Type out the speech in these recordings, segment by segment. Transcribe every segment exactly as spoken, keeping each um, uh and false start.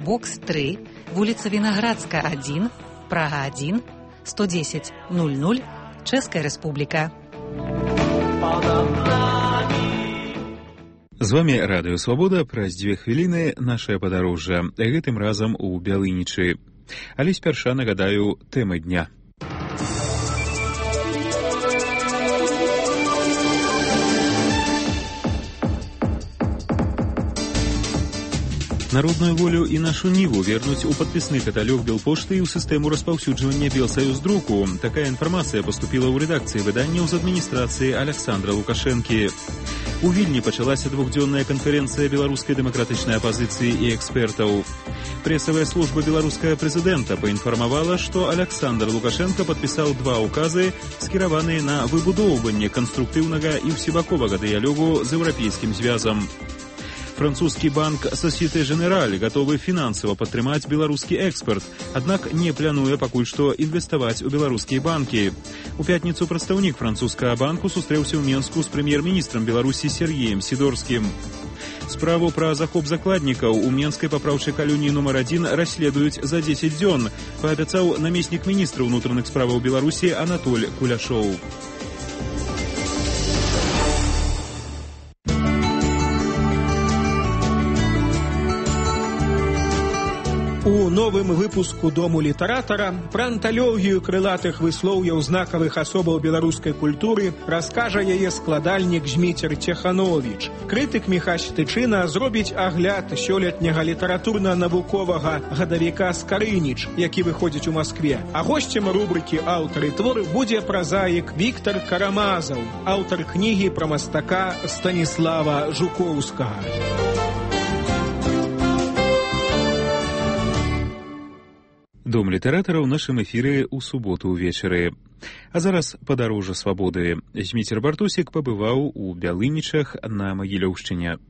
бокс три, вулица Виноградская, один, Прага, один, сто десять ноль ноль, Чэшская Рэспублика. З вами Радыё Свабода. Праз дзве хвіліны нашае падарожжа. Гэтым разам у Бялынічы. Але спярша нагадаю тэмы дня. Народную волю і нашу ніву вернуць у падпісны каталог Белпошты і ў сістэму распаўсюджвання Белсаюздруку. Такая інфармацыя паступіла ў рэдакцыі выданняў з адміністрацыі Александра Лукашэнкі. У Вільні пачалася двухдзённая канферэнцыя беларускай дэмакратычнай апазіцыі і экспертаў. Прэсавая служба беларускага прэзідэнта паінфармавала, што Александр Лукашенко падпісаў два ўказы, скіраваныя на выбудоўванне канструктыўнага і ўсебаковага дыялогу з еўрапейскім звязам. Французскі банк Société Générale гатовы фінансава падтрымаць беларускі экспарт, аднак не плануе пакуль што інвеставаць у беларускія банкі. У пятніцу прадстаўнік французскага банку сустрэўся ў Менску з прэм'ер-міністрам Беларусі Сергеем Сідорскім. Справу пра захоп закладнікаў у Менскай папраўчай калоніі нумар адзін расследуюць за дзесяць дзён, паабяцаў намеснік міністра ўнутраных справаў Беларусі Анатоль Куляшоў. У новым выпуску «Дому літаратара» пра анталогію крылатых выслоўяў знакавых асобаў беларускай культуры раскажа яе складальнік Зміцер Цехановіч. Крытык Міхась Тычына зробіць агляд сёлетняга літаратурна-навуковага гадавіка «Скарыніч», які выходзіць у Маскве. А госцем рубрыкі «Аўтары твору» будзе празаік Віктар Карамазаў, аўтар кнігі пра мастака Станіслава Жукоўскага. Дом літаратара ў нашым эфіры ў суботу ўвечары. А зараз падарожжа свабоды. Зміцер Бартосік пабываў у Бялынічах на Магілёўшчыне.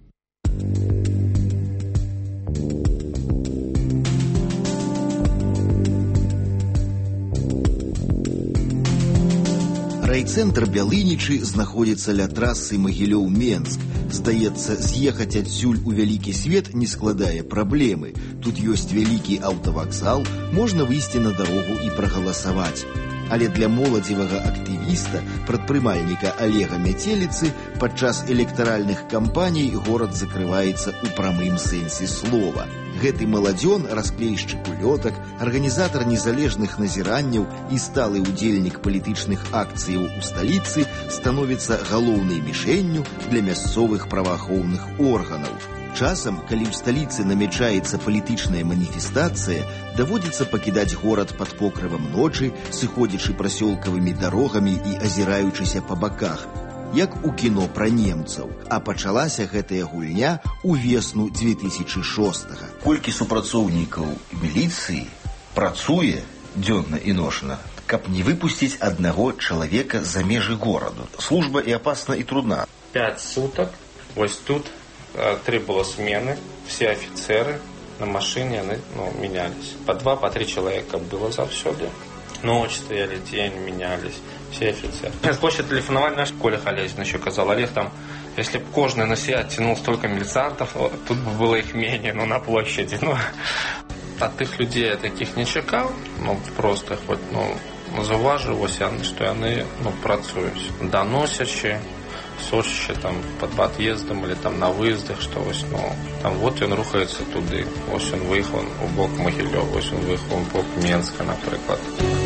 Райцэнтр Бялынічы знаходзіцца ля трасы Магілёў-Менск. Здаецца, з'ехаць адсюль у вялікі свет не складае праблемы. Тут ёсць вялікі аўтавакзал, можна выйсці на дарогу і прагаласаваць. Але для моладзевага актывіста, прадпрымальніка Алега Мяцеліцы, падчас электаральных кампаній горад закрываецца ў прамым сэнсе слова. Гэты маладзён, расклейшчык улётак, арганізатар незалежных назіранняў і сталы ўдзельнік палітычных акцыяў у сталіцы становіцца галоўнай мішэнню для мясцовых праваахоўных органаў. Часам, калі ў сталіцы намячаецца палітычная маніфестацыя, даводзіцца пакідаць горад пад покрывам ночы, сыходзячы прасёлкавымі дарогамі і азіраючыся па баках, як у кіно пра немцаў. А пачалася гэтая гульня ўвесну дзве тысячы шостага. Колькі супрацоўнікаў міліцыі працуе дзённа і ночна, каб не выпусціць аднаго чалавека за межы гораду. Служба і апасна, і трудна. Пять суток, вось тут три было смены, все офицеры на машине они, ну, менялись. По два, по три человека было завсёды. Ночь стояли, день менялись, все офицеры. Позже телефоновали наш Коля Халезин, еще казал, Олег, там, если бы каждый на себя оттянул столько милициантов, тут бы было их менее, ну, на площади. Ну. От тых людей я таких не чекал, ну, просто хоть, ну, зауваживалось, что они, ну, працують. Доносячи, сочище там под подъездом или там на выездах, что ось, ну, там вот он рухается туды, ось он выехал у бок Могилёва, ось он выехал у бок Менска, например.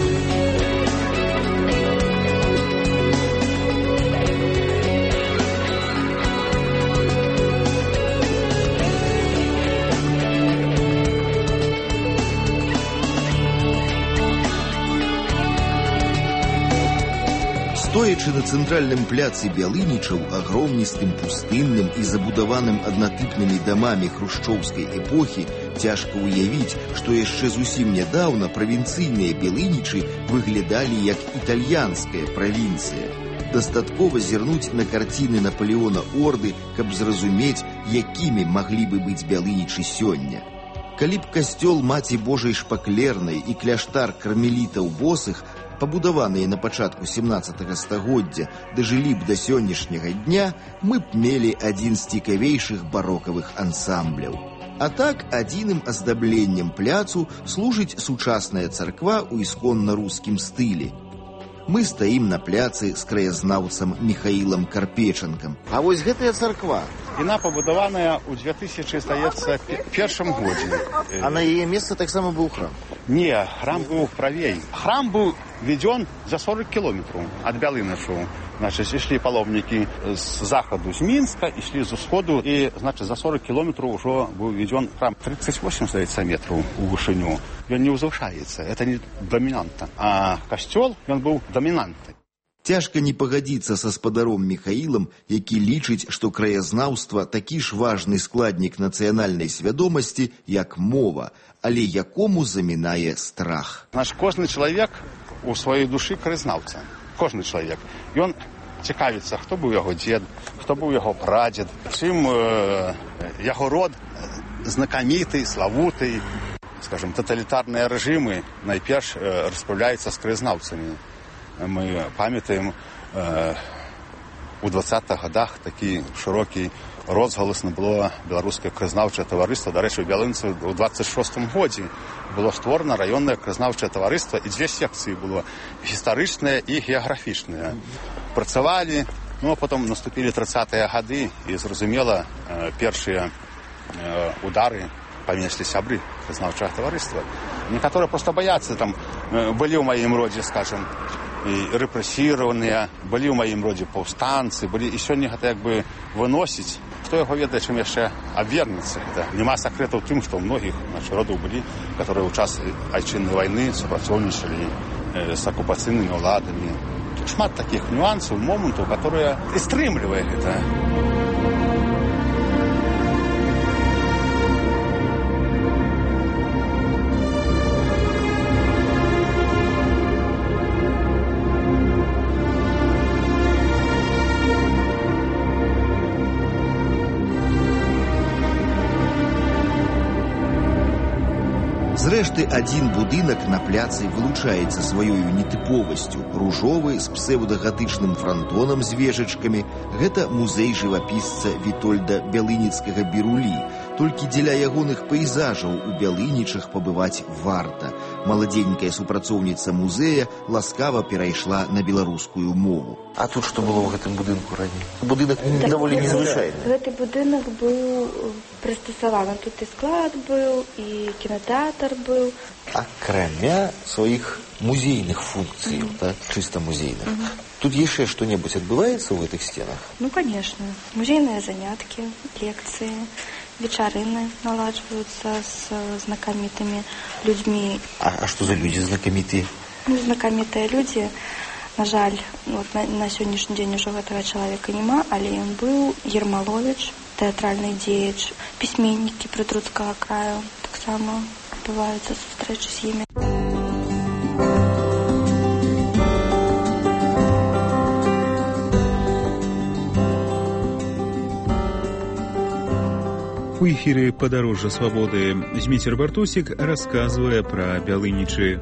Стоячы на цэнтральным пляцы Бялынічаў, агромністым, пустынным і забудаваным аднатыпнымі дамамі хрушчоўскай эпохі, цяжка ўявіць, што яшчэ зусім нядаўна правінцыйныя Бялынічы выглядалі як італьянская правінцыя. Дастаткова зірнуць на карціны Напалеона Орды, каб зразумець, якімі маглі бы быць Бялынічы сёння. Калі б касцёл Маці Божай Шпаклернай і кляштар кармелітаў босых, пабудаваныя на пачатку семнаццатага стагоддзя, дажылі б да сённяшняга дня, мы б мелі адзін з цікавейшых барокавых ансамбляў. А так, адзіным аздабленнем пляцу служыць сучасная царква ў ісконна-рускім стылі. Мы стаім на пляцы з краязнаўцам Міхаілам Карпечанкам. А вось гэтая царква? Яна пабудаваная ў две тысячы, здаецца, першым годзе. А на яе месцы таксама быў храм? Не, храм быў правей. Храм быў введен за сорок километров от Бялынычу. Значит, шли паломники с заходу, с Минска, и шли с усходу, и, значит, за сорок километров уже был введен храм тридцать восемь, здаецца, метров у вышыню. Он не возвышается, это не доминанта. А костел, он был доминантный. Цяжка не пагадзіцца са спадаром Міхаілам, які лічыць, што краязнаўства такі ж важны складнік нацыянальнай свядомасці, як мова, але якому замінае страх. Наш кожны чалавек у сваёй душы краязнаўца. Кожны чалавек. Ён цікавіцца, хто быў яго дзед, хто быў яго прадзед, чым э, яго род знакаміты, славуты. Скажем, тоталітарныя рэжымы найперш э, распраўляюцца з краязнаўцамі. Мы памятаем, э, у двадцатых годах такі шырокі розгаласна было беларускае краязнаўчае таварыства. Дарэчы, у Бялынцы ў двадцать шостым годзе было створана раённае краязнаўчае таварыства, і дзве секцыі было гістарычныя і геаграфічныя. Працавалі, ну а потом наступілі тридцатыя гады, і зразумела, э, першыя э, удары панеслі сябры краязнаўчага таварыства. Некаторыя проста баяцца, там э, былі ў маім родзе, скажем, і рэпрэсіраваныя, былі ў маім родзе паўстанцы, былі і сёння гэта як бы выносіць. Хто яго ведае, чым яшчэ абвернецца. Няма сакрэтаў у тым, што ў многіх нашых родаў былі, которые ў час айчыннай вайны супрацоўнічалі э, з акупацыйнымі ўладамі. Тут шмат такіх нюансаў, момантаў, которые стрымлівае гэта. Зрэшты, адзін будынак на пляцы вылучаецца сваёю нетыповасцю. Ружовы з псеўдагатычным франтонам з вежачкамі. Гэта музей жывапісца Вітольда Бялыніцкага Бірулі. Толькі дзеля ягоных пейзажаў у Бялынічах пабываць варта. Маладзенькая супрацоўніца музея ласкава перайшла на беларускую мову. А тут што было ў гэтым будынку раней? Будынак так, даволі незвычайны. Гэты будынак быў прыстасаваны. Тут і склад быў, і кінотэатр быў. Акрамя сваіх музейных функцый, mm-hmm. так, чыста музейных. Mm-hmm. Тут яшчэ што-небудзь адбываецца ў гэтых стенах? Ну, конечно. Музейныя заняткі, лекцыі, вечарыны наладжваюцца з знакамітымі людзьмі. А, а што за людзі знакамітыя? Ну, знакамітыя людзі. На жаль, вот на, на сённяшні дзень ужо гэтага чалавека няма, але ён быў Ермаловіч, тэатральны дзеяч, пісьменнікі прытруцкага краю. Таксама адбываюцца сустрэчы з імі. У эфире «Подорожье свободы» Зміцер Бартосік рассказывая про Бялынічы.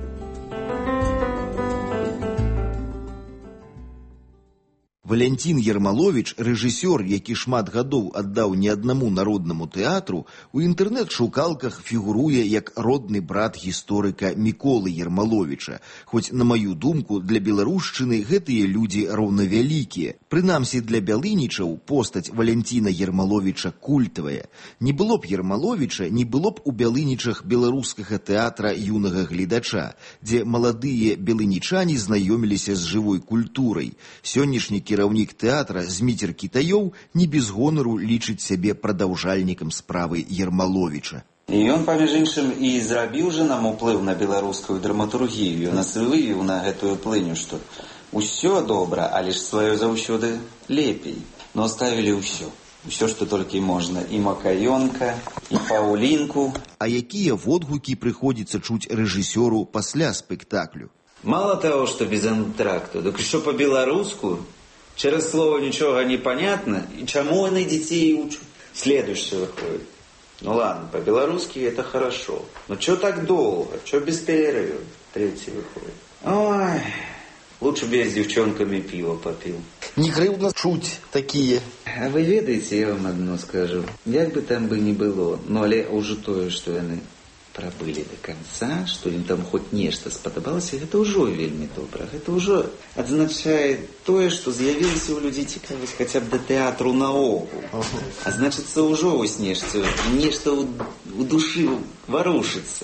Валянцін Ермаловіч, рэжысёр, які шмат гадоў аддаў не аднаму народнаму тэатру, у інтэрнэт-шукалках фігуруе як родны брат гісторыка Міколы Ермаловіча. Хоць, на маю думку, для беларушчыны гэтыя людзі роўнавялікія. Прынамсі, для бялынічаў постаць Валянціна Ермаловіча культавая. Не было б Ермаловіча, не было б у Бялынічах беларускага тэатра юнага гледача, дзе маладыя белынічане знаёміліся з жывой культурай. Сённяшні кіраўнік тэатра Зміцер Кітаёў не без гонару лічыць сябе прадаўжальнікам справы Ермаловіча. І ён, паміж іншым, і зрабіў жа нам уплыў на беларускую драматургію. Нас вывеў на гэтую плыню, што ўсё добра, але ж сваё заўсёды лепей. Но ставілі ўсё. Усё, што толькі можна. І Макаёнка, і Паўлінку. А якія водгукі прыходзіцца чуць рэжысёру пасля спектаклю? Мало того, что без антракту, так еще по-белоруску. Через слово ничего не понятно. И чему они детей учат? Следующее выходит. Ну ладно, по-белорусски это хорошо. Но что так долго? Что без перерыва? Третий выходит. Ой, Лучше бы я с девчонками пиво попил. Не крыўдна чуць такие. А вы ведаеце, я вам одно скажу. Як бы там бы ни было, но але уже тое, что яны прабылі до конца, что им там хоть нешта спадабалася, гэта ўжо вельмі добра. Гэта ўжо адзначае тое, што з'явілася ў людзей цікавасць хаця б да тэатру наогул. А значыцца ўжо вось нешта, нешта ў, ў душы варушыцца.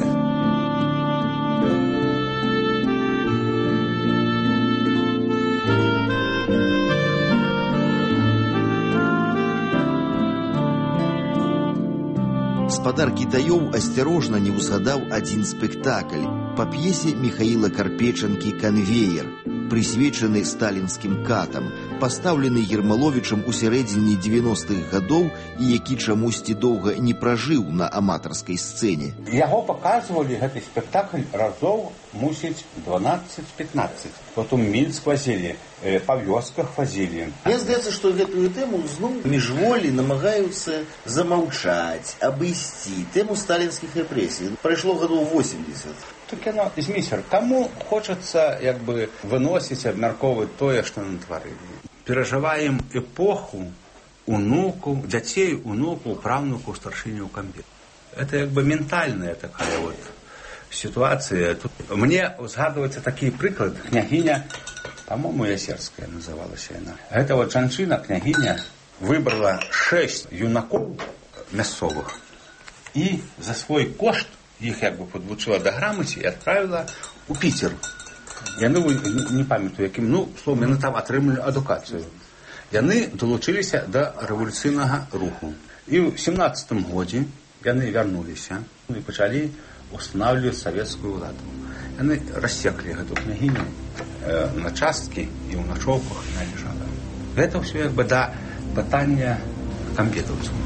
Гаспадар Кітаёў асцярожна не ўзгадаў адзін спектакль па п'есе Міхаіла Карпечанкі «Канвеер», прысвечаны сталінскім катам, пастаўлены Ермаловічам у сярэдзіне дзевяностых гадоў і які чамусьці доўга не пражыў на аматарскай сцэне. Яго паказвалі, гэты спектакль, разоў, мусіць, дванаццаць-пятнаццаць. Потом Мінск вазілі, па вёсках вазілі. Мне здаецца, што гэтую тэму зноў міжволі намагаюцца замаўчаць, абысці тэму сталінскіх рэпрэсій. Прайшло гадоў восемьдесят. То кіно змісер. Каму хочацца, як бы, выносіць, абмярковаць тое, што натварылі. Перажываем эпоху унукаў, дзяцей, унукаў, праўнукаў, старшыняў камбет. Это як бы ментальная такая вот ситуация. Тут мне згадваецца такі прыклад. Княгиня, по-моему, Ясерская называлася яна. Гэта вот жанчына, княгиня, выбрала шесть юнакоў мясцовых і за свой кошт іх як бы подвучила да грамаце і адправіла у Піцер. Яны, не памятаю якім, ну, словом, яны там атрымалі адукацыю. Яны далучыліся да рэвалюцыйнага руху. І ў семнаццатым годзе яны вярнуліся і пачалі устанавливать савецкую ўладу. Яны рассеклі гэту княгіню э, на часткі і ў начоўках яна лежала. Гэта ўсё як бы да пытання камбетаўцаў.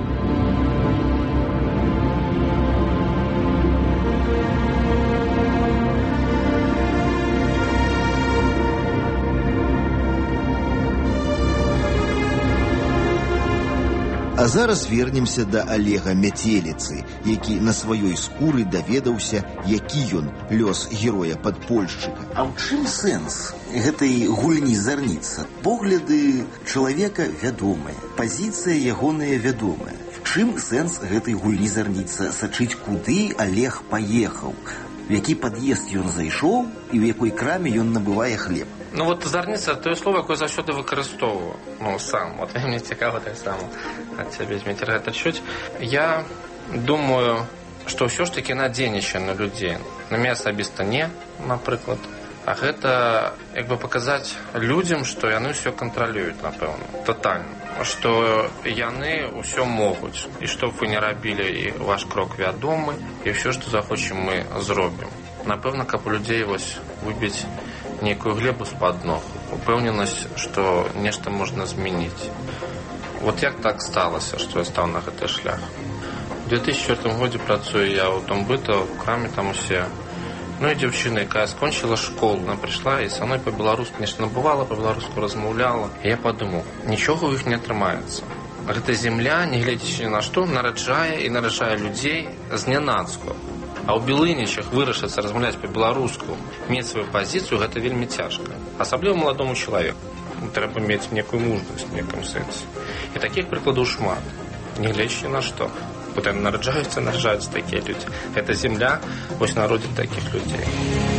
А зараз вернемся да Олега Мяцеліцы, які на сваёй скуры даведаўся, які ён лёс героя-падпольшчыка. А ў чым сэнс гэтай гульні зарніца? Погляды чалавека вядомыя, пазіцыя ягоная вядомая. В чым сэнс гэтай гульні зарніца? Сачыць, куды Олег паехаў, в які пад'езд ён зайшоў і ў якой краме ён набывае хлеб. Ну вот зарніца – тое слово, якое заўсёды выкарыстоўваю. Ну, сам. Вот мне цікава так само ад цябе, Дмітрий, гэта чуць. Я думаю, што ўсё ж такі надзейнічае на людзей. На мяне асабіста не, напрыклад. А гэта як бы паказаць людзям, што яны ўсё кантралююць, напэўна, тотальна. Што яны ўсё могуць. І што б вы не рабілі, і ваш крок вядомы, і ўсё, што захочам, мы зробім. Напэўна, каб у людзей вось выбіць некую глебу з-пад ног, упэўненасць, што нешта можна змяніць. Вот як так сталася, што я стаў на гэты шлях. У две тысячи четвёртым годзе працую я ў Домбыта, в краме там усе. Ну і дзяўчына, якая скончыла школу, она прыйшла і са мной па-беларуску нешта набывала, па-беларуску размаўляла. І я падумаў, нічога ў іх не атрымаецца. Гэта земля, не глядзячы ні на што, нараджае і нараджае людзей знянацку. А ў Белынічах вырашыцца размаўляць па-беларуску, мець сваю пазіцыю, гэта вельмі цяжка. Асабліва маладому чалавеку. Трэба мець некую мужнасць в некім сэнсе. І такіх прыкладаў шмат. Не глядзячы на што. Бо там нараджаюцца, нараджаюцца такія людзі. Гэта земля, вось народзіць такіх людзей.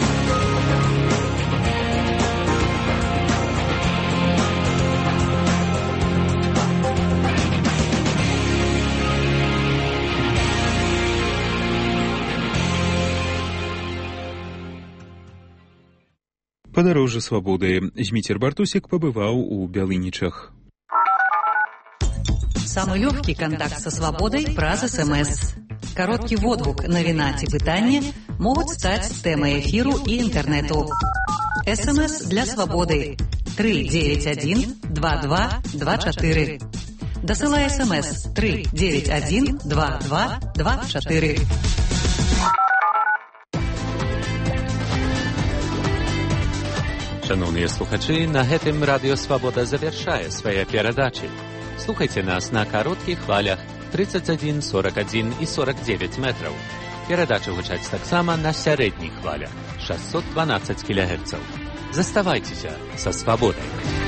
Падарожжа свабоды. Зміцер Бартусік пабываў у Бялынічах. Самый легкий контакт со свободой праз СМС. Короткий водгук, навіна ці пытанне могуць стаць тэмай эфіру і інтэрнэту. СМС для свободы три девять один два два два четыре. Дасылай СМС три девять один два два два четыре. Шановні слухачі, на гэтым Радіо Свабода завяршае свае перадачы. Слухайце нас на кароткіх хвалях тридцать один, сорок один і сорок девять метраў. Перадачы гучаць таксама на сярэдніх хвалях шестьсот двенадцать кілогерцаў. Заставайтеся со свободой.